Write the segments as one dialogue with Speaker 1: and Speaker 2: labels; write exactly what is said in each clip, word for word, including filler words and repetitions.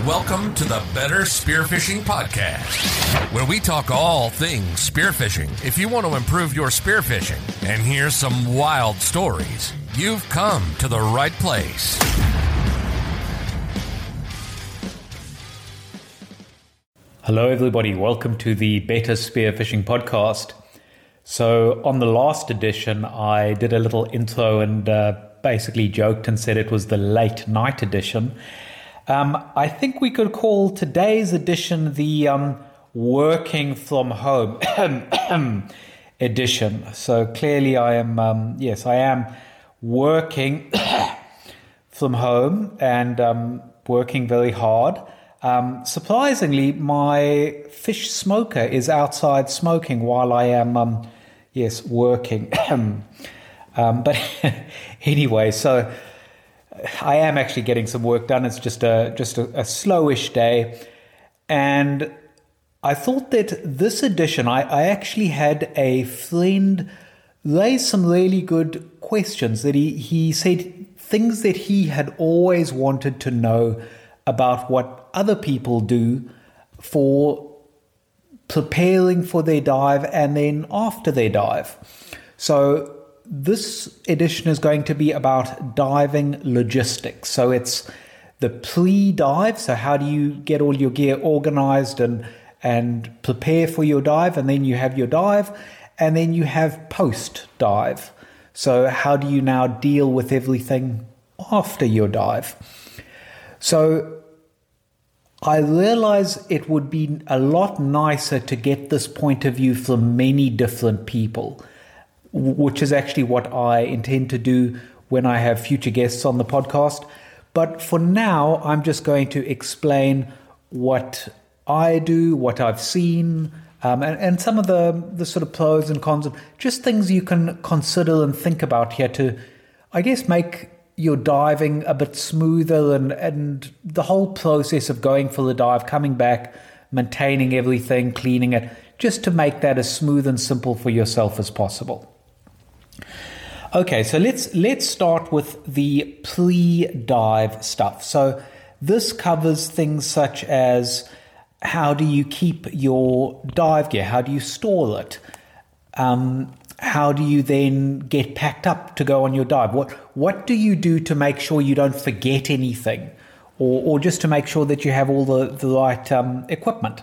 Speaker 1: Welcome to the Better Spearfishing Podcast, where we talk all things spearfishing. If you want to improve your spearfishing and hear some wild stories, you've come to the right place.
Speaker 2: Hello everybody, welcome to the Better Spearfishing Podcast. So on the last edition, I did a little intro and uh, basically joked and said it was the late night edition. Um, I think we could call today's edition the um, working from home edition. So clearly I am, um, yes, I am working from home and um, working very hard. Um, surprisingly, my fish smoker is outside smoking while I am, um, yes, working. um, but anyway, so I am actually getting some work done. It's just a just a, a slowish day, and I thought that this edition, I, I actually had a friend raise some really good questions. That he he said things that he had always wanted to know about what other people do for preparing for their dive and then after their dive. So this edition is going to be about diving logistics. So it's the pre-dive. So how do you get all your gear organized and and prepare for your dive? And then you have your dive. And then you have post-dive. So how do you now deal with everything after your dive? So I realize it would be a lot nicer to get this point of view from many different people, which is actually what I intend to do when I have future guests on the podcast. But for now, I'm just going to explain what I do, what I've seen, um, and, and some of the, the sort of pros and cons, just things you can consider and think about here to, I guess, make your diving a bit smoother and, and the whole process of going for the dive, coming back, maintaining everything, cleaning it, just to make that as smooth and simple for yourself as possible. Okay, so let's let's start with the pre-dive stuff. So this covers things such as how do you keep your dive gear? How do you store it? Um, how do you then get packed up to go on your dive? What what do you do to make sure you don't forget anything, or or just to make sure that you have all the the right um, equipment?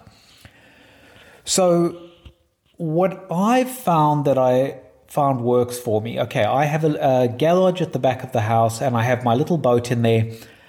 Speaker 2: So what I've found that I found works for me. Okay, I have a, a garage at the back of the house and I have my little boat in there.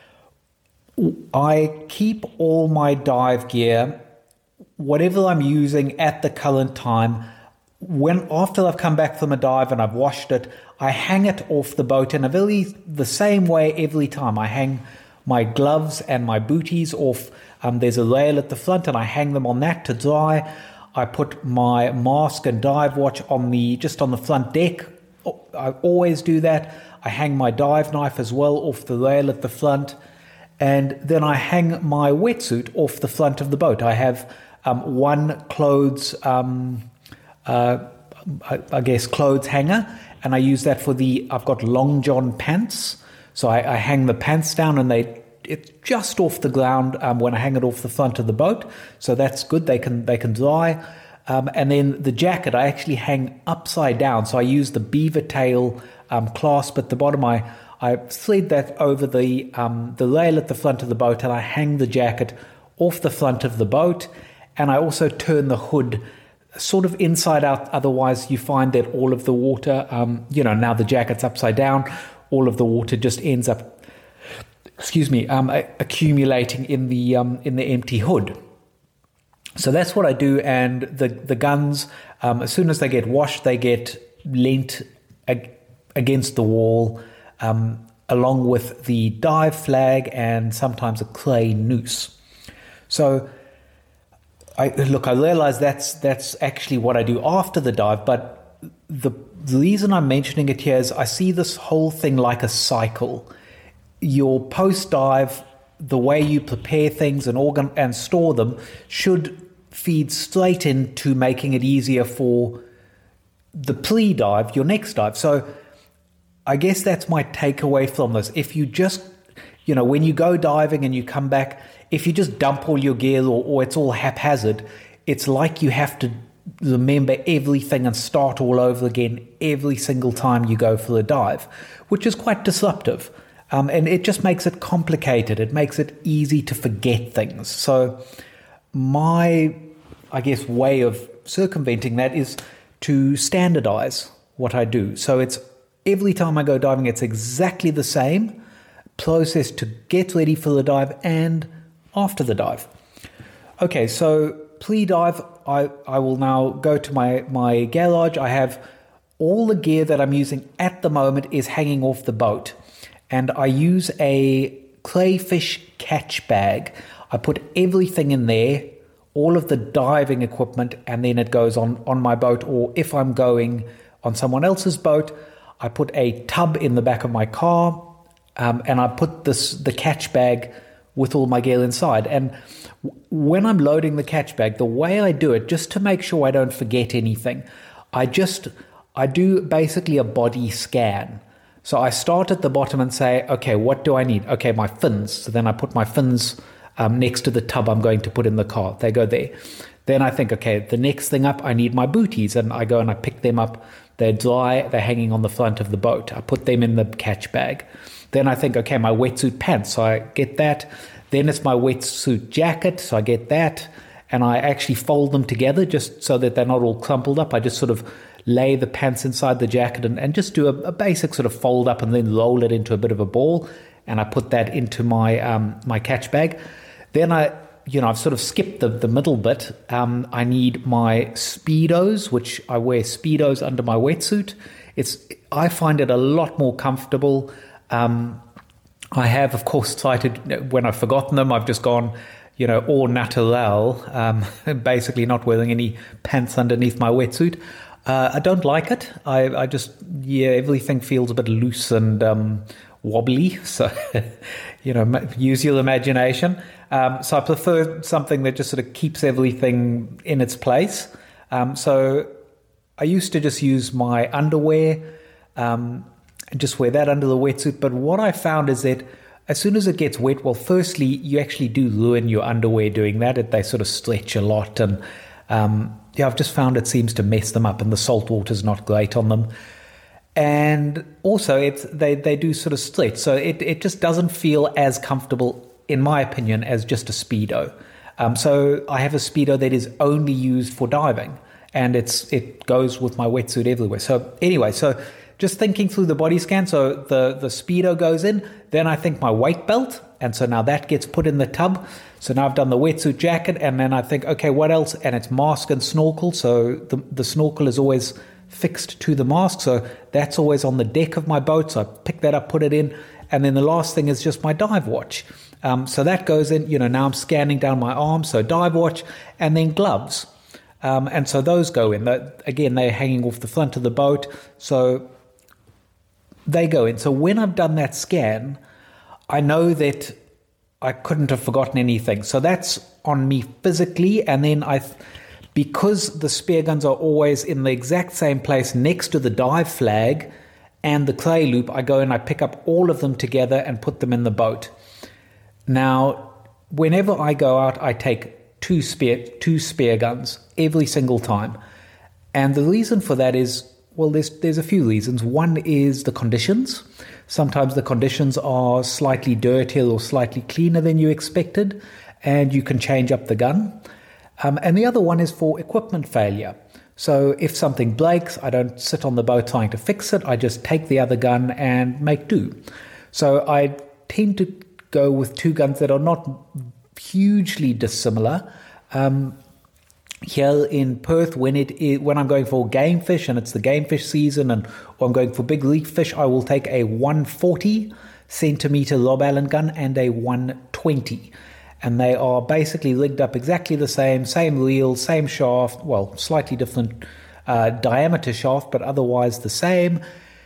Speaker 2: I keep all my dive gear, whatever I'm using at the current time. When after I've come back from a dive and I've washed it, I hang it off the boat in a very the same way every time. I hang my gloves and my booties off. Um, there's a rail at the front and I hang them on that to dry. I put my mask and dive watch on the just on the front deck. I always do that. I hang my dive knife as well off the rail at the front. And then I hang my wetsuit off the front of the boat. I have um, one clothes, um, uh, I, I guess, clothes hanger. And I use that for the, I've got long john pants. So I, I hang the pants down and they it's just off the ground um, when I hang it off the front of the boat. So that's good. They can they can dry. Um, and then the jacket, I actually hang upside down. So I use the beaver tail um, clasp at the bottom. I, I thread that over the um, the rail at the front of the boat and I hang the jacket off the front of the boat. And I also turn the hood sort of inside out. Otherwise, you find that all of the water, um, you know, now the jacket's upside down, all of the water just ends up excuse me, um, accumulating in the um, in the empty hood. So that's what I do. And the the guns, um, as soon as they get washed, they get leant ag- against the wall, um, along with the dive flag and sometimes a clay noose. So, I look, I realize that's that's actually what I do after the dive, but the, the reason I'm mentioning it here is I see this whole thing like a cycle. Your post-dive, the way you prepare things and organ and store them should feed straight into making it easier for the pre-dive, your next dive. So I guess that's my takeaway from this. If you just you know, when you go diving and you come back, if you just dump all your gear or, or it's all haphazard, it's like you have to remember everything and start all over again every single time you go for a dive, which is quite disruptive. Um, and it just makes it complicated. It makes it easy to forget things. So my, I guess, way of circumventing that is to standardize what I do. So it's every time I go diving, it's exactly the same process to get ready for the dive and after the dive. Okay, so pre-dive, I, I will now go to my, my garage. I have all the gear that I'm using at the moment is hanging off the boat. And I use a crayfish catch bag. I put everything in there, all of the diving equipment, and then it goes on, on my boat. Or if I'm going on someone else's boat, I put a tub in the back of my car, um, and I put this the catch bag with all my gear inside. And w- when I'm loading the catch bag, the way I do it, just to make sure I don't forget anything, I just I do basically a body scan. So I start at the bottom and say, okay, what do I need? Okay, my fins. So then I put my fins um, next to the tub I'm going to put in the car. They go there. Then I think, okay, the next thing up, I need my booties. And I go and I pick them up. They're dry. They're hanging on the front of the boat. I put them in the catch bag. Then I think, okay, my wetsuit pants. So I get that. Then it's my wetsuit jacket. So I get that. And I actually fold them together just so that they're not all crumpled up. I just sort of lay the pants inside the jacket and, and just do a, a basic sort of fold up and then roll it into a bit of a ball. And I put that into my um, my catch bag. Then I, you know, I've sort of skipped the, the middle bit. Um, I need my Speedos, which I wear Speedos under my wetsuit. It's I find it a lot more comfortable. Um, I have, of course, tried to, when I've forgotten them, I've just gone, you know, au naturel, um, basically not wearing any pants underneath my wetsuit. Uh, I don't like it. I, I just, yeah, everything feels a bit loose and um, wobbly. So, you know, use your imagination. Um, so I prefer something that just sort of keeps everything in its place. Um, so I used to just use my underwear um, and just wear that under the wetsuit. But what I found is that as soon as it gets wet, well, firstly, you actually do ruin your underwear doing that. It, they sort of stretch a lot and um, yeah, I've just found it seems to mess them up and the salt water's not great on them. And also it's they, they do sort of stretch. So it, it just doesn't feel as comfortable, in my opinion, as just a Speedo. Um, so I have a Speedo that is only used for diving and it's it goes with my wetsuit everywhere. So anyway, so just thinking through the body scan, so the, the Speedo goes in, then I think my weight belt, and so now that gets put in the tub. So now I've done the wetsuit jacket, and then I think, okay, what else? And it's mask and snorkel, so the, the snorkel is always fixed to the mask, so that's always on the deck of my boat, so I pick that up, put it in, and then the last thing is just my dive watch. Um, so that goes in, you know, now I'm scanning down my arm, so dive watch, and then gloves. Um, and so those go in. That, again, they're hanging off the front of the boat, so they go in. So when I've done that scan, I know that I couldn't have forgotten anything. So that's on me physically. And then I, because the spear guns are always in the exact same place next to the dive flag and the clay loop, I go and I pick up all of them together and put them in the boat. Now, whenever I go out, I take two spear, two spear guns every single time. And the reason for that is, well, there's there's a few reasons. One is the conditions. Sometimes the conditions are slightly dirtier or slightly cleaner than you expected, and you can change up the gun. Um, and the other one is for equipment failure. So if something breaks, I don't sit on the boat trying to fix it. I just take the other gun and make do. So I tend to go with two guns that are not hugely dissimilar. Um, Here in Perth, when it is, when I'm going for game fish and it's the game fish season, and or I'm going for big reef fish, I will take a one forty centimeter Rob Allen gun and a one twenty, and they are basically rigged up exactly the same, same reel, same shaft, well, slightly different uh, diameter shaft, but otherwise the same.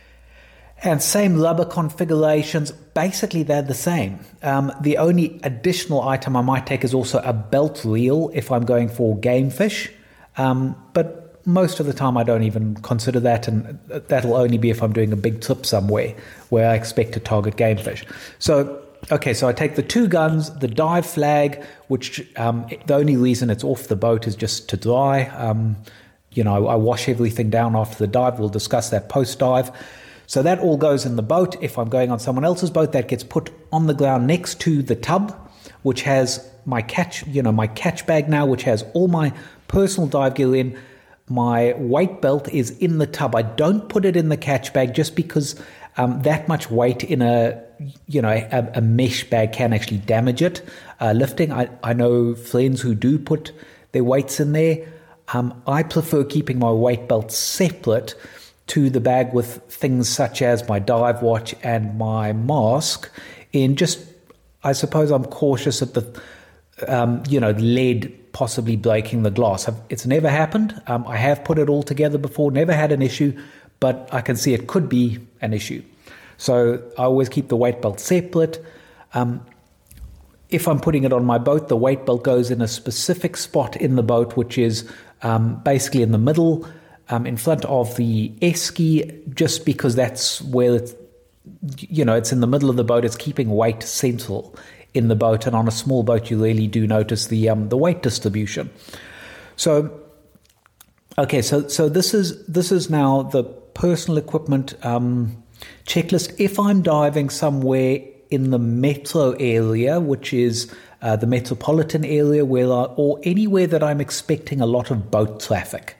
Speaker 2: And same rubber configurations, basically they're the same. Um, the only additional item I might take is also a belt reel if I'm going for game fish. Um, but most of the time I don't even consider that, and that'll only be if I'm doing a big trip somewhere where I expect to target game fish. So okay, so I take the two guns, the dive flag, which um, the only reason it's off the boat is just to dry. Um, you know, I wash everything down after the dive. We'll discuss that post-dive. So that all goes in the boat. If I'm going on someone else's boat, that gets put on the ground next to the tub, which has my catch, you know, my catch bag now, which has all my personal dive gear in. My weight belt is in the tub. I don't put it in the catch bag just because um, that much weight in a, you know, a, a mesh bag can actually damage it. Uh, lifting, I, I know friends who do put their weights in there. Um, I prefer keeping my weight belt separate to the bag with things such as my dive watch and my mask in just, I suppose I'm cautious at the, um, you know, lead possibly breaking the glass. It's never happened. Um, I have put it all together before, never had an issue, but I can see it could be an issue. So I always keep the weight belt separate. Um, if I'm putting it on my boat, the weight belt goes in a specific spot in the boat, which is um, basically in the middle, um, in front of the esky, just because that's where it's, you know, it's in the middle of the boat. It's keeping weight central in the boat, and on a small boat, you really do notice the um, the weight distribution. So, okay, so so this is this is now the personal equipment um, checklist. If I'm diving somewhere in the metro area, which is uh, the metropolitan area, where I, or anywhere that I'm expecting a lot of boat traffic,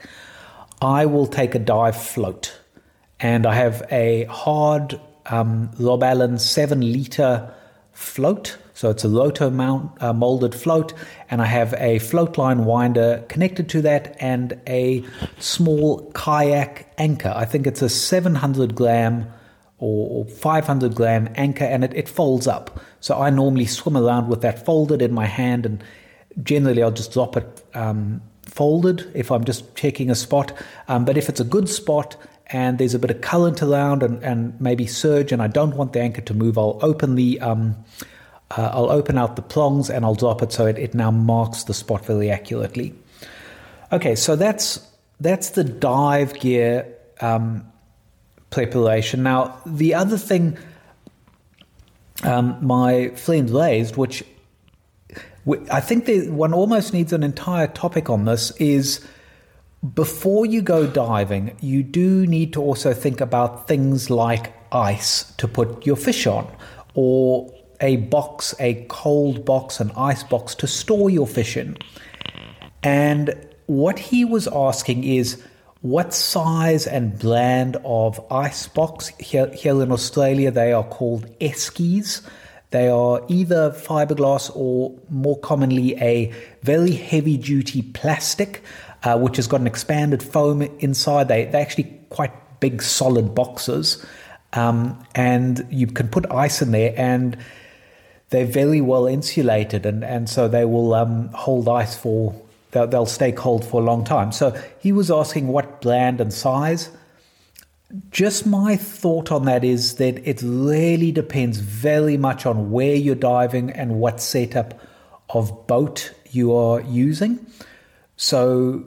Speaker 2: I will take a dive float, and I have a hard um, Rob Allen seven liter float. So it's a roto mount uh, molded float, and I have a float line winder connected to that and a small kayak anchor. I think it's a seven hundred gram or five hundred gram anchor, and it, it folds up. So I normally swim around with that folded in my hand, and generally I'll just drop it um, folded if I'm just checking a spot. Um, but if it's a good spot and there's a bit of current around and, and maybe surge, and I don't want the anchor to move, I'll open the um, uh, I'll open out the prongs and I'll drop it so it, it now marks the spot very accurately. Okay, so that's that's the dive gear um, preparation. Now, the other thing um, my friend raised, which I think there, one almost needs an entire topic on this, is before you go diving, you do need to also think about things like ice to put your fish on, or a box, a cold box, an ice box to store your fish in. And what he was asking is, what size and brand of ice box? Here, here in Australia, they are called eskies. They are either fiberglass or more commonly a very heavy-duty plastic, uh, which has got an expanded foam inside. They, they're actually quite big, solid boxes. Um, and you can put ice in there, and they're very well insulated, and, and so they will um, hold ice for, they'll, they'll stay cold for a long time. So he was asking what brand and size. Just my thought on that is that it really depends very much on where you're diving and what setup of boat you are using. So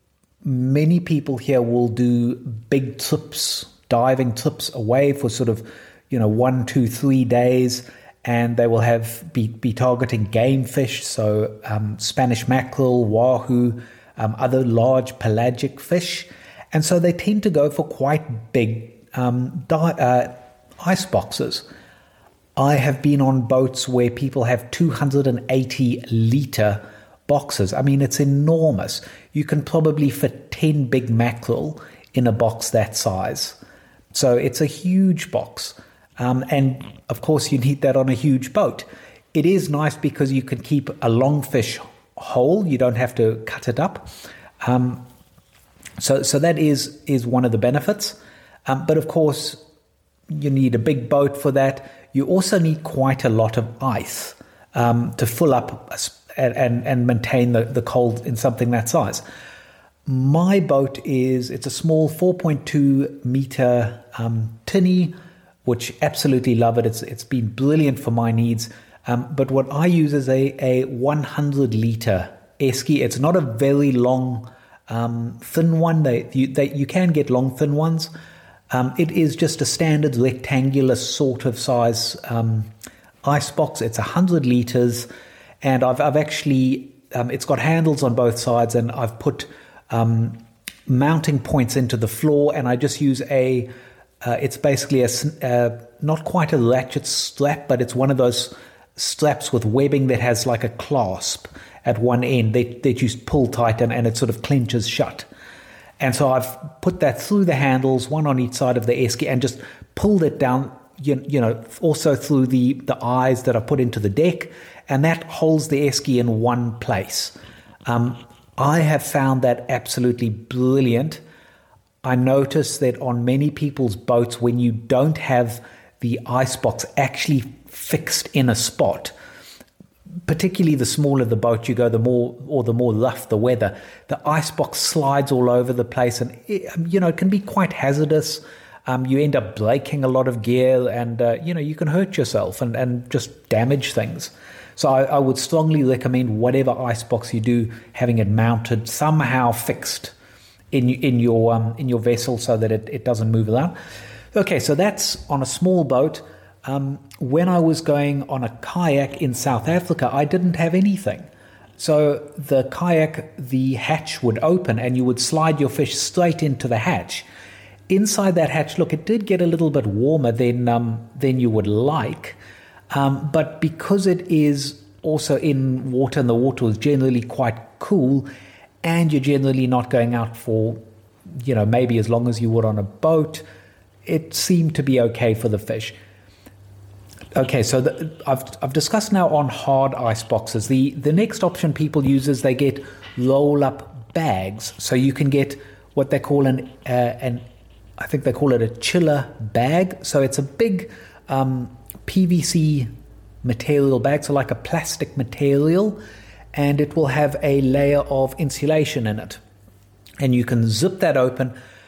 Speaker 2: many people here will do big trips, diving trips away for sort of, you know, one, two, three days, and they will have be, be targeting game fish, so um, Spanish mackerel, wahoo, um, other large pelagic fish. And so they tend to go for quite big um, di- uh, ice boxes. I have been on boats where people have two hundred eighty litre boxes. I mean, it's enormous. You can probably fit ten big mackerel in a box that size. So it's a huge box. Um, and, of course, you need that on a huge boat. It is nice because you can keep a long fish whole. You don't have to cut it up. Um, so so that is, is one of the benefits. Um, but, of course, you need a big boat for that. You also need quite a lot of ice um, to fill up and, and, and maintain the, the cold in something that size. My boat is, it's a small four point two meter um, tinny, which absolutely love it. It's It's been brilliant for my needs. Um, but what I use is a, a one hundred litre esky. It's not a very long, um, thin one. They you, they you can get long, thin ones. Um, it is just a standard rectangular sort of size um, icebox. It's one hundred litres, and I've, I've actually, um, it's got handles on both sides, and I've put um, mounting points into the floor, and I just use a, uh, it's basically a, uh, not quite a ratchet strap, but it's one of those straps with webbing that has like a clasp at one end that, that you pull tight and, and it sort of clenches shut. And so I've put that through the handles, one on each side of the esky, and just pulled it down, you, you know, also through the, the eyes that I put into the deck, and that holds the esky in one place. Um, I have found that absolutely brilliant. I notice that on many people's boats, when you don't have the icebox actually fixed in a spot, particularly the smaller the boat you go, the more or the more rough the weather, the icebox slides all over the place, and it, you know, it can be quite hazardous. Um, you end up breaking a lot of gear, and uh, you know, you can hurt yourself and, and just damage things. So I, I would strongly recommend whatever icebox you do, having it mounted somehow fixed in in your um, in your vessel so that it, it doesn't move around. Okay, so that's on a small boat. Um, when I was going on a kayak in South Africa, I didn't have anything. So the kayak, the hatch would open and you would slide your fish straight into the hatch. Inside that hatch, look, it did get a little bit warmer than um, than you would like, um, but because it is also in water and the water is generally quite cool, and you're generally not going out for, you know, maybe as long as you would on a boat, it seemed to be okay for the fish. Okay, so the, I've I've discussed now on hard ice boxes. The the next option people use is they get roll up bags. So you can get what they call an uh, an I think they call it a chiller bag. So it's a big um, P V C material bag, so like a plastic material, and it will have a layer of insulation in it, and you can zip that open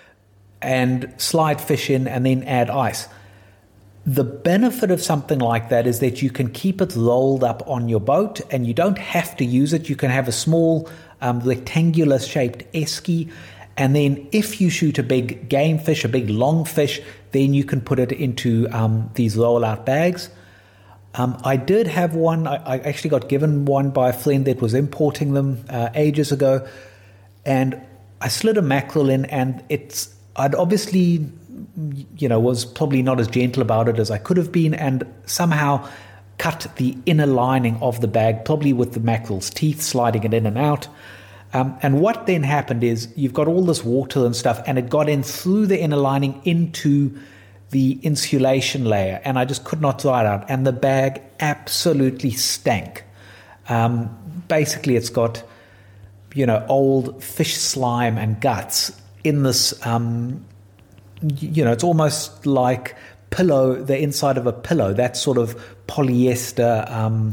Speaker 2: and slide fish in, and then add ice. The benefit of something like that is that you can keep it rolled up on your boat and you don't have to use it. You can have a small um, rectangular shaped esky, and then if you shoot a big game fish, a big long fish, then you can put it into um, these roll out bags. Um, I did have one. I, I actually got given one by a friend that was importing them uh, ages ago, and I slid a mackerel in, and it's I'd obviously, you know, was probably not as gentle about it as I could have been, and somehow cut the inner lining of the bag, probably with the mackerel's teeth, sliding it in and out. Um, and what then happened is you've got all this water and stuff, and it got in through the inner lining into the insulation layer, and I just could not dry it out. And the bag absolutely stank. Um, basically, it's got, you know, old fish slime and guts in this, um, you know, it's almost like pillow, the inside of a pillow, that sort of polyester, um,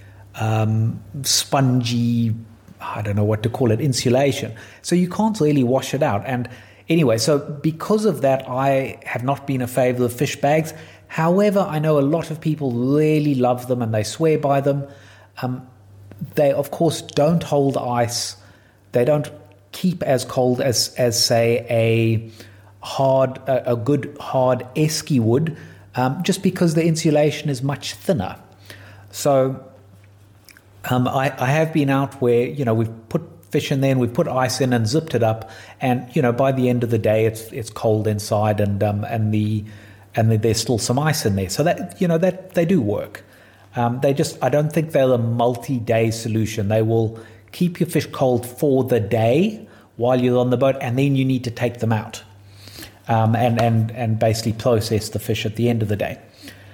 Speaker 2: um, spongy, I don't know what to call it, insulation. So you can't really wash it out. And anyway, so because of that, I have not been a favor of fish bags. However, I know a lot of people really love them and they swear by them. Um, they, of course, don't hold ice. They don't keep as cold as, as say, a hard, a, a good hard esky would, um, just because the insulation is much thinner. So um, I, I have been out where, you know, we've put fish in there and we've put ice in and zipped it up, and you know, by the end of the day, it's it's cold inside, and um, and the and the, there's still some ice in there. So that, you know, that they do work. Um, they just, I don't think they're a multi-day solution. They will keep your fish cold for the day while you're on the boat, and then you need to take them out um, and, and, and basically process the fish at the end of the day.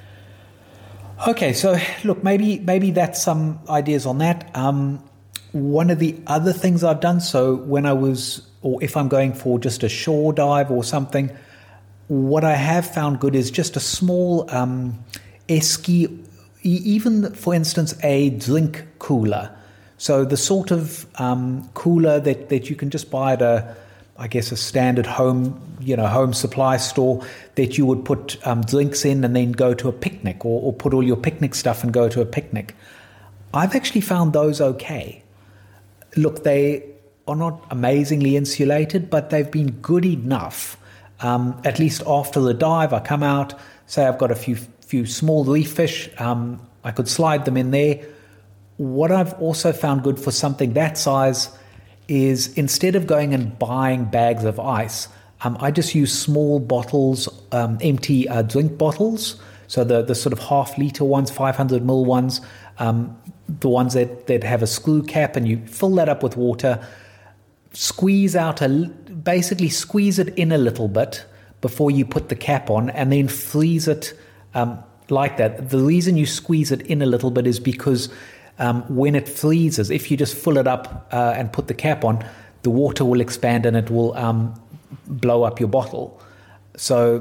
Speaker 2: Okay, so look, maybe maybe that's some ideas on that. Um, one of the other things I've done, so when I was, or if I'm going for just a shore dive or something, what I have found good is just a small um, esky, even, for instance, a drink cooler. So the sort of um, cooler that, that you can just buy at a, I guess, a standard home, you know, home supply store that you would put um, drinks in and then go to a picnic, or, or put all your picnic stuff and go to a picnic. I've actually found those okay. Look, they are not amazingly insulated, but they've been good enough. Um, at least after the dive, I come out, say I've got a few few small reef fish. Um, I could slide them in there. What I've also found good for something that size is instead of going and buying bags of ice, um, I just use small bottles, um, empty uh, drink bottles. So the, the sort of half liter ones, five hundred mil ones, um, the ones that, that have a screw cap, and you fill that up with water, squeeze out, a, basically squeeze it in a little bit before you put the cap on, and then freeze it um, like that. The reason you squeeze it in a little bit is because Um, when it freezes, if you just fill it up uh, and put the cap on, the water will expand and it will um, blow up your bottle. So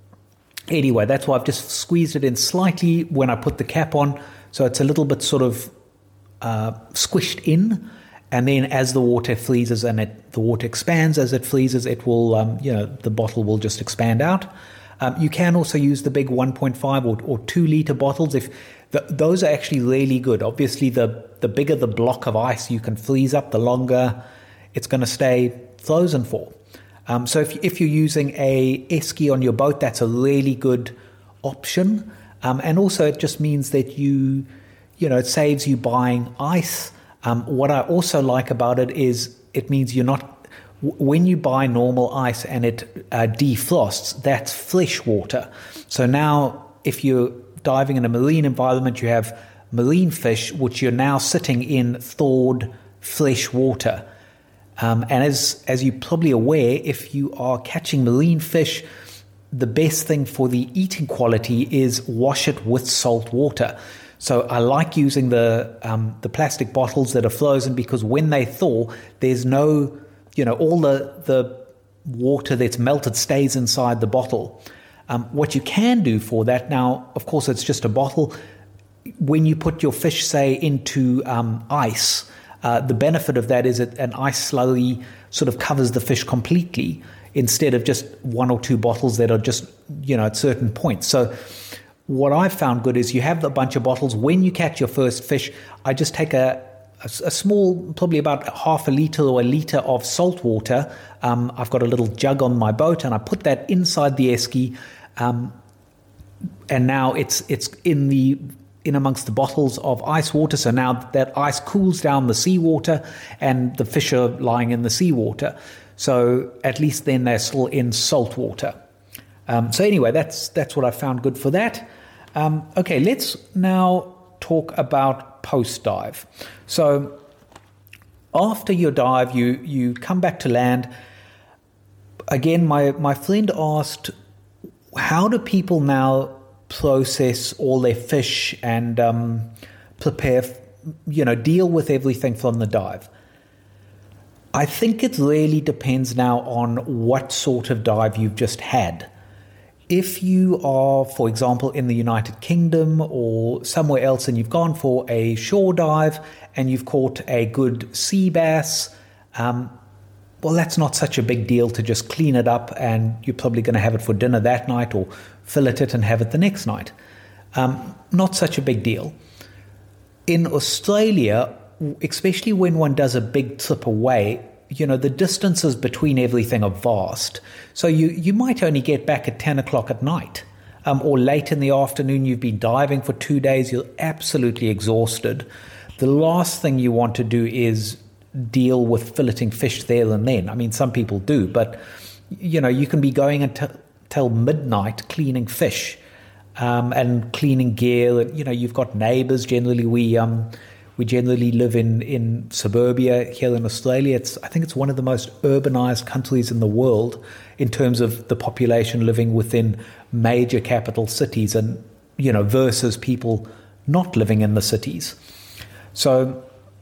Speaker 2: anyway, that's why I've just squeezed it in slightly when I put the cap on, so it's a little bit sort of uh, squished in. And then as the water freezes and it, the water expands as it freezes, it will, um, you know, the bottle will just expand out. Um, you can also use the big one point five or, or two liter bottles. If the, those are actually really good. Obviously, the the bigger the block of ice you can freeze up, the longer it's going to stay frozen for. Um, so if if you're using a esky on your boat, that's a really good option. Um, and also, it just means that you, you know, it saves you buying ice. Um, what I also like about it is it means you're not. When you buy normal ice and it uh, defrosts, that's fresh water. So now if you're diving in a marine environment, you have marine fish, which you're now sitting in thawed, fresh water. Um, and as, as you're probably aware, if you are catching marine fish, the best thing for the eating quality is wash it with salt water. So I like using the um, the plastic bottles that are frozen, because when they thaw, there's no... You know, all the, the water that's melted stays inside the bottle. Um, what you can do for that now, of course, it's just a bottle. When you put your fish, say, into um, ice, uh, the benefit of that is that an ice slurry sort of covers the fish completely, instead of just one or two bottles that are just, you know, at certain points. So what I've found good is you have a bunch of bottles. When you catch your first fish, I just take a A, a small, probably about half a litre or a litre of salt water. Um, I've got a little jug on my boat, and I put that inside the esky, um, and now it's it's in the in amongst the bottles of ice water. So now that ice cools down the seawater, and the fish are lying in the seawater. So at least then they're still in salt water. Um, so anyway, that's that's what I found good for that. Um, okay, let's now talk about post dive. So after your dive, you you come back to land. Again, my, my friend asked, how do people now process all their fish and um, prepare, you know, deal with everything from the dive? I think it really depends now on what sort of dive you've just had. If you are, for example, in the United Kingdom or somewhere else, and you've gone for a shore dive and you've caught a good sea bass, um, well, that's not such a big deal to just clean it up, and you're probably going to have it for dinner that night, or fillet it and have it the next night. Um, not such a big deal. In Australia, especially when one does a big trip away, you know, the distances between everything are vast. So you, you might only get back at ten o'clock at night, um, or late in the afternoon. You've been diving for two days. You're absolutely exhausted. The last thing you want to do is deal with filleting fish there and then. I mean, some people do, but, you know, you can be going until, until midnight cleaning fish um, and cleaning gear. You know, you've got neighbours. Generally, we... Um, We generally live in, in suburbia here in Australia. It's I think it's one of the most urbanized countries in the world in terms of the population living within major capital cities, and, you know, versus people not living in the cities. So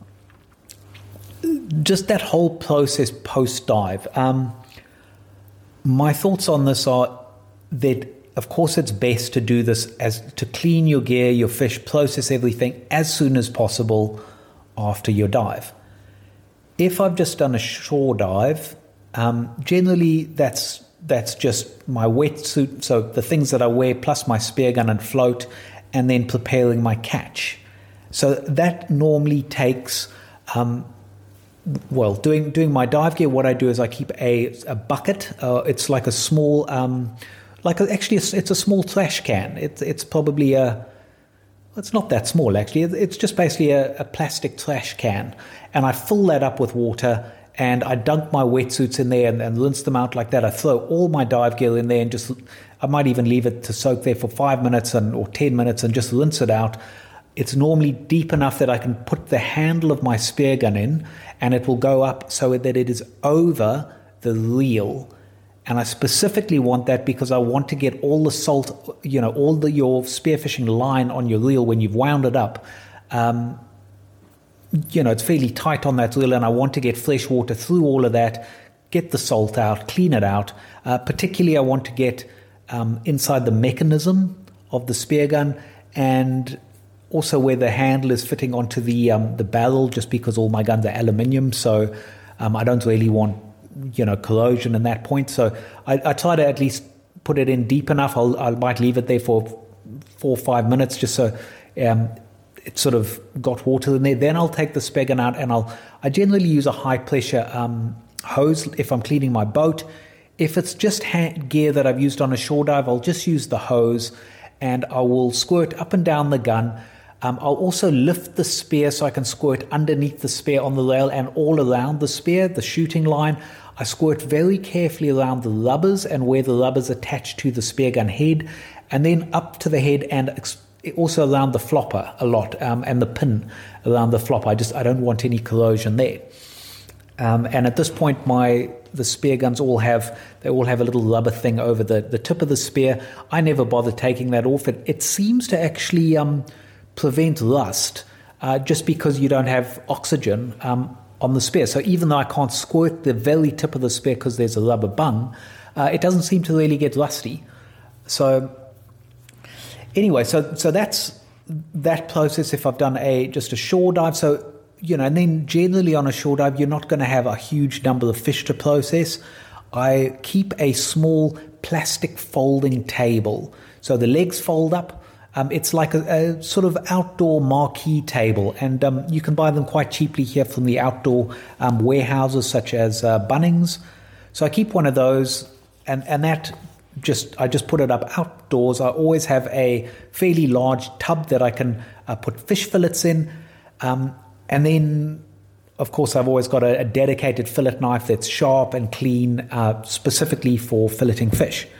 Speaker 2: just that whole process post-dive. Um, my thoughts on this are that, of course, it's best to do this as to clean your gear, your fish, process everything as soon as possible after your dive. If I've just done a shore dive, um, generally that's that's just my wetsuit, so the things that I wear plus my spear gun and float, and then preparing my catch. So that normally takes, um, well, doing doing my dive gear, what I do is I keep a, a bucket. Uh, it's like a small... Um, like a, actually it's, it's a small trash can. It's it's probably a it's not that small actually. It's just basically a, a plastic trash can, and I fill that up with water. And I dunk my wetsuits in there and, and rinse them out like that. I throw all my dive gear in there and just, I might even leave it to soak there for five minutes and or ten minutes and just rinse it out. It's normally deep enough that I can put the handle of my spear gun in and it will go up so that it is over the reel. And I specifically want that because I want to get all the salt, you know, all the your spearfishing line on your reel when you've wound it up. Um, you know, it's fairly tight on that reel, and I want to get fresh water through all of that, get the salt out, clean it out. Uh, particularly, I want to get um, inside the mechanism of the spear gun, and also where the handle is fitting onto the um, the barrel, just because all my guns are aluminium, so um, I don't really want, you know, corrosion in that point. So I, I try to at least put it in deep enough. I'll, I might leave it there for four or five minutes just so um, it's sort of got water in there. Then I'll take the spear gun out and I'll, I generally use a high pressure um, hose if I'm cleaning my boat. If it's just hand gear that I've used on a shore dive, I'll just use the hose and I will squirt up and down the gun. Um, I'll also lift the spear so I can squirt underneath the spear on the rail and all around the spear, the shooting line. I squirt very carefully around the rubbers and where the rubbers attach to the spear gun head, and then up to the head and ex- also around the flopper a lot, um, and the pin around the flopper. I just I don't want any corrosion there. Um, and at this point, my the spear guns all have they all have a little rubber thing over the, the tip of the spear. I never bother taking that off. It it seems to actually um, prevent rust, uh, just because you don't have oxygen um, on the spear. So even though I can't squirt the very tip of the spear because there's a rubber bung, uh, it doesn't seem to really get rusty. So anyway, so so that's that process if I've done a just a shore dive. So, you know, and then generally on a shore dive, you're not going to have a huge number of fish to process. I keep a small plastic folding table. So the legs fold up. Um, it's like a, a sort of outdoor marquee table, and um, you can buy them quite cheaply here from the outdoor um, warehouses such as uh, Bunnings. So I keep one of those, and, and that just I just put it up outdoors. I always have a fairly large tub that I can uh, put fish fillets in, um, and then, of course, I've always got a, a dedicated fillet knife that's sharp and clean, uh, specifically for filleting fish.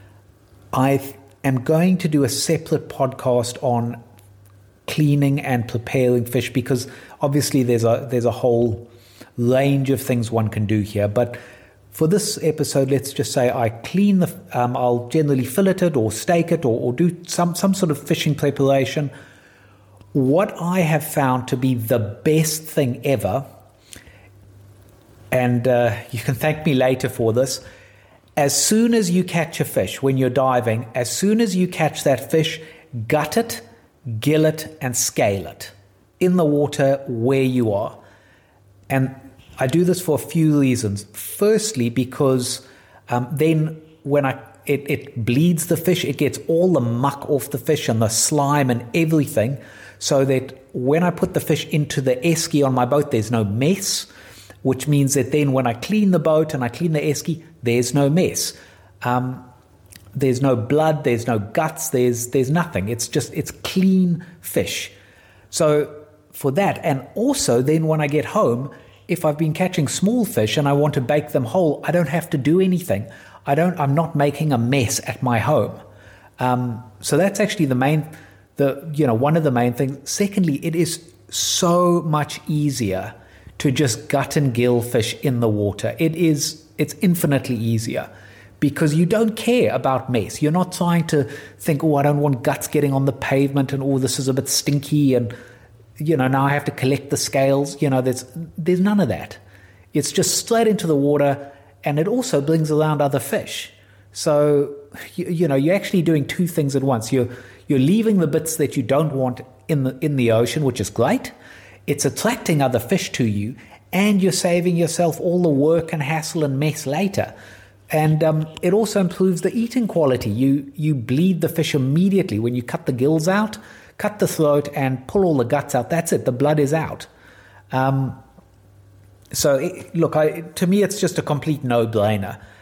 Speaker 2: I am going to do a separate podcast on cleaning and preparing fish because obviously there's a there's a whole range of things one can do here. But for this episode, let's just say I clean the. Um, I'll generally fillet it or steak it or, or do some some sort of fishing preparation. What I have found to be the best thing ever, and uh, you can thank me later for this. As soon as you catch a fish, when you're diving, as soon as you catch that fish, gut it, gill it, and scale it in the water where you are. And I do this for a few reasons. Firstly, because um, then when I it, it bleeds the fish, it gets all the muck off the fish and the slime and everything, so that when I put the fish into the esky on my boat, there's no mess. Which means that then when I clean the boat and I clean the esky, there's no mess. Um, there's no blood, there's no guts, there's there's nothing. It's just, it's clean fish. So for that, and also then when I get home, if I've been catching small fish and I want to bake them whole, I don't have to do anything. I don't, I'm not making a mess at my home. Um, so that's actually the main, the you know, one of the main things. Secondly, it is so much easier to just gut and gill fish in the water. It is, it's infinitely easier because you don't care about mess. You're not trying to think, oh, I don't want guts getting on the pavement and, oh, this is a bit stinky and, you know, now I have to collect the scales. You know, there's there's none of that. It's just straight into the water, and it also brings around other fish. So, you, you know, you're actually doing two things at once. You're, you're leaving the bits that you don't want in the in the ocean, which is great. It's attracting other fish to you, and you're saving yourself all the work and hassle and mess later. And um, it also improves the eating quality. You you bleed the fish immediately when you cut the gills out, cut the throat, and pull all the guts out. That's it. The blood is out. Um, so, it, look, I, to me, it's just a complete no-brainer.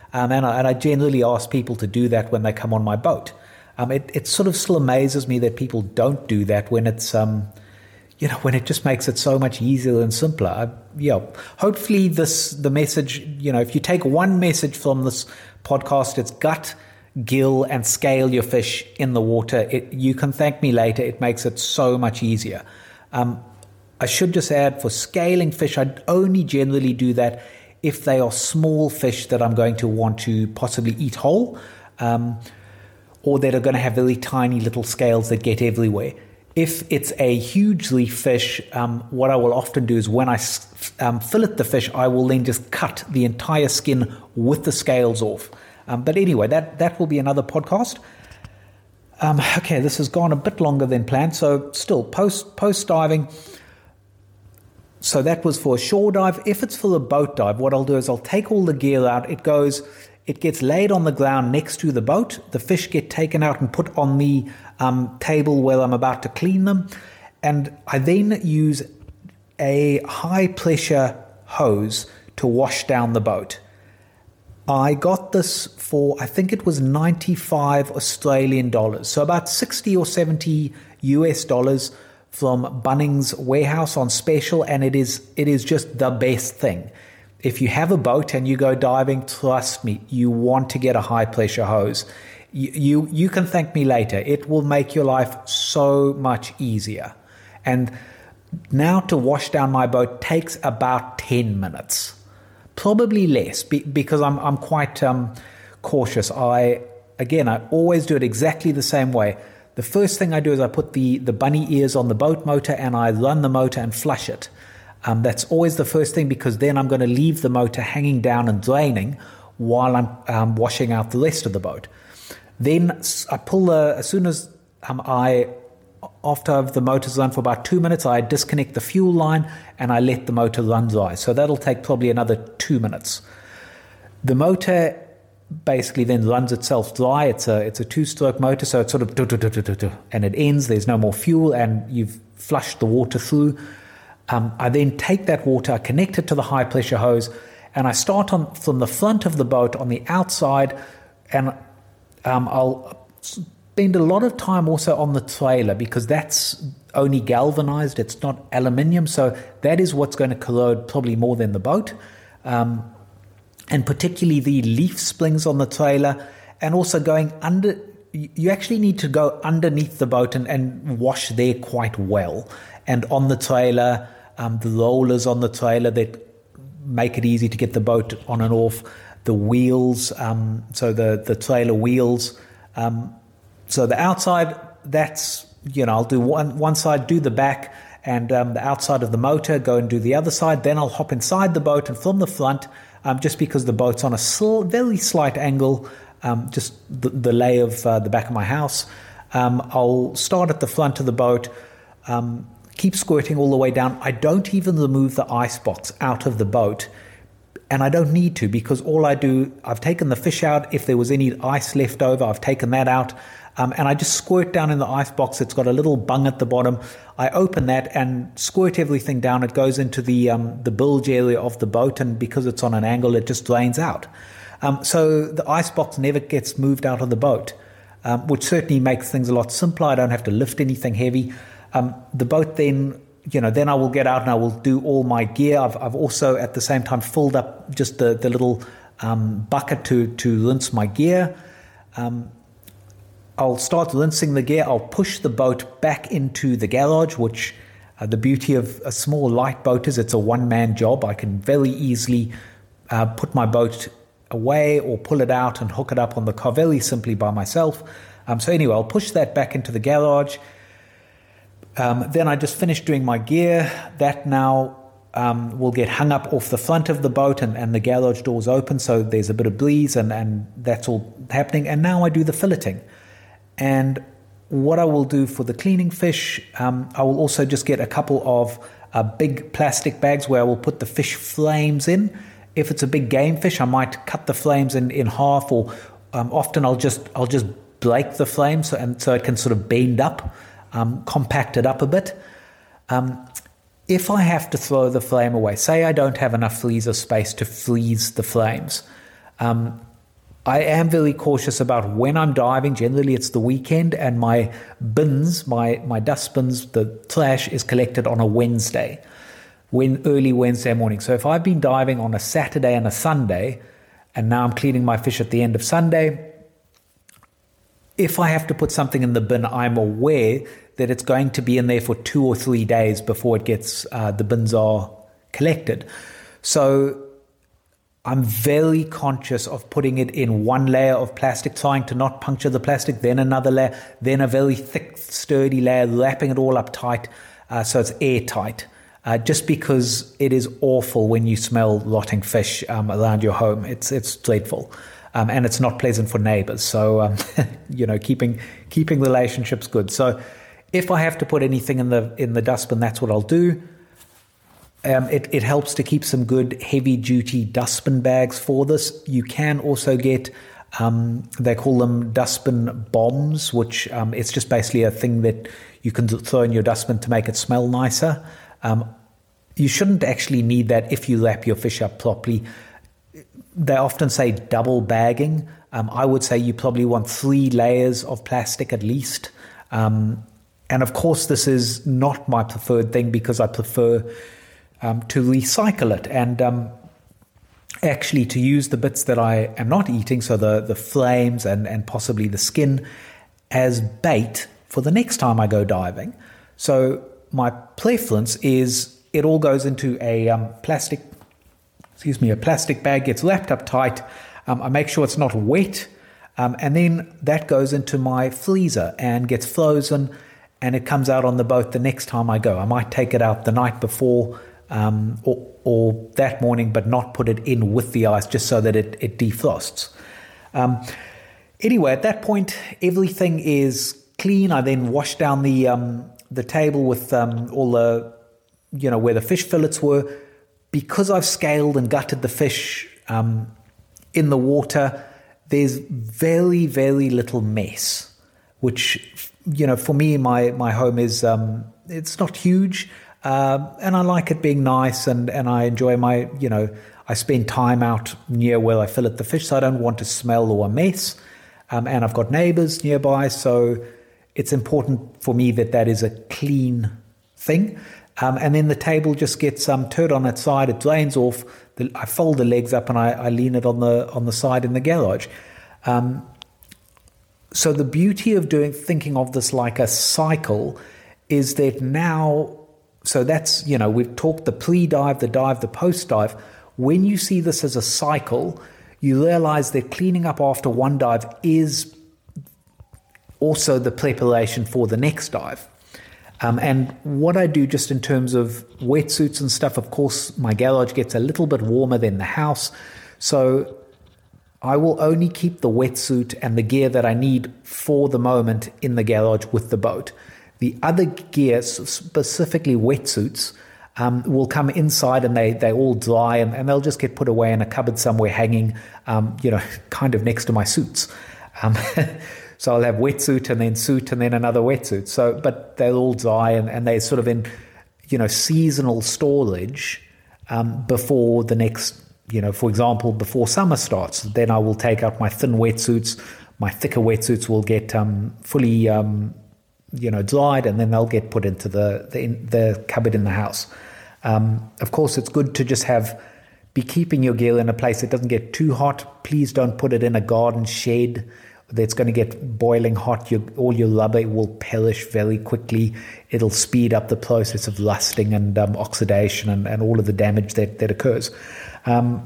Speaker 2: Um, and, I, and I generally ask people to do that when they come on my boat. Um, it, it sort of still amazes me that people don't do that when it's, um, you know, when it just makes it so much easier and simpler. I, yeah, hopefully this, the message, you know, if you take one message from this podcast, it's gut, gill, and scale your fish in the water. It, you can thank me later. It makes it so much easier. Um, I should just add, for scaling fish, I only generally do that if they are small fish that I'm going to want to possibly eat whole, um, or that are going to have very tiny little scales that get everywhere. If it's a huge leaf fish, um, what I will often do is when I um, fillet the fish, I will then just cut the entire skin with the scales off. Um, but anyway, that, that will be another podcast. Um, okay, this has gone a bit longer than planned. So still, post post diving. So that was for a shore dive. If it's for a boat dive, what I'll do is I'll take all the gear out. It goes, it gets laid on the ground next to the boat. The fish get taken out and put on the um, table where I'm about to clean them. And I then use a high pressure hose to wash down the boat. I got this for, I think it was ninety-five Australian dollars. So about sixty or seventy U S dollars from Bunnings Warehouse on special, and it is it is just the best thing. If you have a boat and you go diving, trust me, you want to get a high pressure hose. You, you you can thank me later. It will make your life so much easier. And now to wash down my boat takes about ten minutes, probably less, be, because I'm I'm quite um, cautious. I again I always do it exactly the same way. The first thing I do is I put the, the bunny ears on the boat motor and I run the motor and flush it. Um, that's always the first thing, because then I'm going to leave the motor hanging down and draining while I'm um, washing out the rest of the boat. Then I pull the, as soon as um, I, after the motor's run for about two minutes, I disconnect the fuel line and I let the motor run dry. So that'll take probably another two minutes. The motor basically then runs itself dry. It's a it's a two-stroke motor, so it's sort of do, do, do, do, do, do, and it ends. There's no more fuel, and you've flushed the water through. Um, I then take that water, I connect it to the high-pressure hose, and I start on from the front of the boat on the outside, and um, I'll spend a lot of time also on the trailer, because that's only galvanized. It's not aluminium, so that is what's going to corrode probably more than the boat. Um, and particularly the leaf splings on the trailer, and also going under, you actually need to go underneath the boat and, and wash there quite well. And on the trailer, um, the rollers on the trailer that make it easy to get the boat on and off, the wheels, um, so the, the trailer wheels. Um, so the outside, that's, you know, I'll do one, one side, do the back, and um, the outside of the motor, go and do the other side. Then I'll hop inside the boat, and from the front, Um, just because the boat's on a sl- very slight angle, um, just the, the lay of uh, the back of my house, um, I'll start at the front of the boat, um, keep squirting all the way down. I don't even remove the ice box out of the boat, and I don't need to, because all I do, I've taken the fish out. If there was any ice left over, I've taken that out, um, and I just squirt down in the ice box. It's got a little bung at the bottom. I open that and squirt everything down. It goes into the um, the bilge area of the boat, and because it's on an angle, it just drains out. Um, so the ice box never gets moved out of the boat, um, which certainly makes things a lot simpler. I don't have to lift anything heavy. Um, the boat then, you know, then I will get out and I will do all my gear. I've, I've also at the same time filled up just the, the little um, bucket to, to rinse my gear. Um, I'll start rinsing the gear. I'll push the boat back into the garage, which uh, the beauty of a small light boat is it's a one-man job. I can very easily uh, put my boat away or pull it out and hook it up on the car very simply by myself. Um, so anyway, I'll push that back into the garage. Um, then I just finished doing my gear. That now um, will get hung up off the front of the boat, and, and the garage doors open, so there's a bit of breeze, and, and that's all happening. And now I do the filleting. And what I will do for the cleaning fish, um, I will also just get a couple of uh, big plastic bags where I will put the fish flames in. If it's a big game fish, I might cut the flames in, in half, or um, often I'll just I'll just break the flames so, and so it can sort of bend up, um, compact it up a bit. Um, if I have to throw the flame away, say I don't have enough freezer space to freeze the flames, um, I am very cautious about when I'm diving. Generally, it's the weekend, and my bins, my, my dust bins, the trash is collected on a Wednesday, when early Wednesday morning. So if I've been diving on a Saturday and a Sunday, and now I'm cleaning my fish at the end of Sunday, if I have to put something in the bin, I'm aware that it's going to be in there for two or three days before it gets, uh, the bins are collected. So I'm very conscious of putting it in one layer of plastic, trying to not puncture the plastic, then another layer, then a very thick, sturdy layer, wrapping it all up tight uh, so it's airtight. Uh, just because it is awful when you smell rotting fish um, around your home. It's it's dreadful. Um, and it's not pleasant for neighbors. So, um, you know, keeping keeping relationships good. So if I have to put anything in the in the dustbin, that's what I'll do. Um, it, it helps to keep some good heavy-duty dustbin bags for this. You can also get, um, they call them dustbin bombs, which um, it's just basically a thing that you can throw in your dustbin to make it smell nicer. Um, you shouldn't actually need that if you wrap your fish up properly. They often say double bagging. Um, I would say you probably want three layers of plastic at least. Um, and of course, this is not my preferred thing because I prefer um, to recycle it and um, actually to use the bits that I am not eating, so the, the flames and, and possibly the skin, as bait for the next time I go diving. So my preference is it all goes into a um, plastic excuse me, a plastic bag, gets wrapped up tight. Um, I make sure it's not wet. Um, and then that goes into my freezer and gets frozen, and it comes out on the boat the next time I go. I might take it out the night before um, or, or that morning, but not put it in with the ice just so that it, it defrosts. Um, anyway, at that point, everything is clean. I then wash down the um, the table with um, all the, you know, where the fish fillets were. Because I've scaled and gutted the fish um, in the water, there's very, very little mess, which, you know, for me, my, my home is, um, it's not huge, uh, and I like it being nice, and, and I enjoy my, you know, I spend time out near where I fillet the fish, so I don't want to smell or a mess, um, and I've got neighbors nearby, so it's important for me that that is a clean thing. Um, and then the table just gets um, turned on its side. It drains off. The, I fold the legs up and I, I lean it on the on the side in the garage. Um, so the beauty of doing thinking of this like a cycle is that now, so that's, you know, we've talked the pre-dive, the dive, the post-dive. When you see this as a cycle, you realize that cleaning up after one dive is also the preparation for the next dive. Um, and what I do just in terms of wetsuits and stuff, of course, my garage gets a little bit warmer than the house. So I will only keep the wetsuit and the gear that I need for the moment in the garage with the boat. The other gear, specifically wetsuits, um, will come inside and they, they all dry and, and they'll just get put away in a cupboard somewhere hanging, um, you know, kind of next to my suits. Um So I'll have wetsuit and then suit and then another wetsuit. So, but they'll all dry and, and they're sort of in, you know, seasonal storage um, before the next, you know, for example, before summer starts. Then I will take out my thin wetsuits. My thicker wetsuits will get um, fully, um, you know, dried, and then they'll get put into the the, in, the cupboard in the house. Um, of course, it's good to just have be keeping your gear in a place that doesn't get too hot. Please don't put it in a garden shed that's going to get boiling hot. Your, all your rubber will perish very quickly. It'll speed up the process of rusting and um, oxidation and, and all of the damage that, that occurs. Um,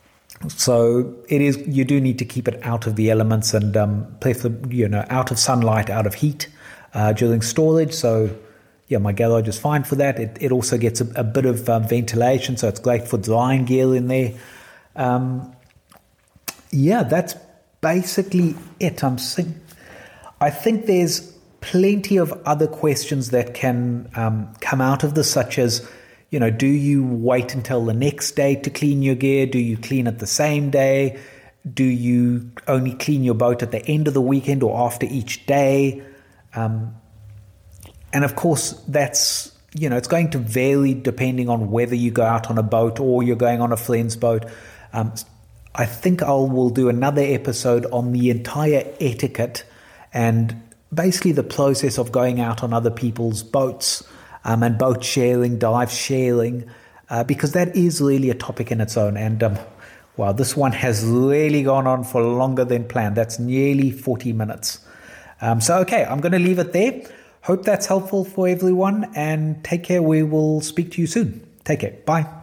Speaker 2: so it is. You do need to keep it out of the elements and um, you know, out of sunlight, out of heat uh, during storage. So yeah, my garage is fine for that. It, it also gets a, a bit of um, ventilation, so it's great for drying gear in there. Um, yeah, that's basically it. I'm think, I think there's plenty of other questions that can um, come out of this, such as, you know, do you wait until the next day to clean your gear? Do you clean it the same day? Do you only clean your boat at the end of the weekend or after each day? Um, and of course, that's, you know, it's going to vary depending on whether you go out on a boat or you're going on a friend's boat. Um, I think I will do another episode on the entire etiquette and basically the process of going out on other people's boats um, and boat sharing, dive sharing, uh, because that is really a topic in its own. And um, wow, this one has really gone on for longer than planned. That's nearly forty minutes. Um, so, okay, I'm going to leave it there. Hope that's helpful for everyone, and take care. We will speak to you soon. Take care. Bye.